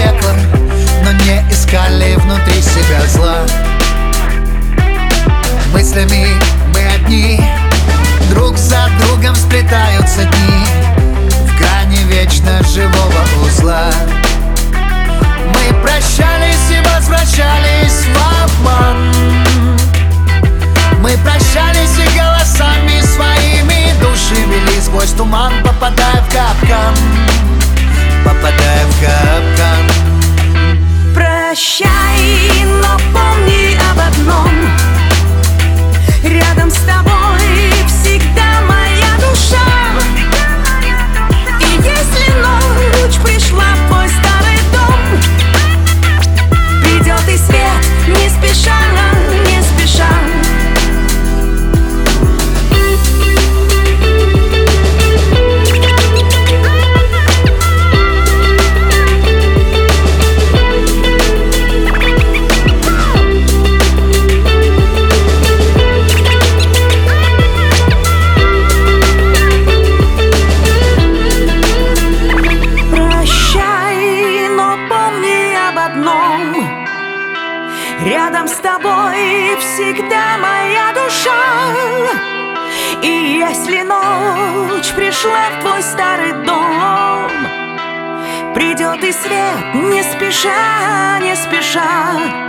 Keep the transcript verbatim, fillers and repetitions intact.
пеклом, но не искали внутри себя зла. Мыслями мы одни, друг за другом сплетаются дни в грани вечно живого узла. Мы прощались и возвращались в обман. Мы прощались и голосами своими души вели сквозь туман, попадая в капкан, попадая в капкан. Прощай, но помни об одном: рядом с тобой всегда моя душа. И если ночь пришла в твой старый дом, придет и свет не спеша, не спеша. Рядом с тобой всегда моя душа. И если ночь пришла в твой старый дом, придет и свет не спеша, не спеша.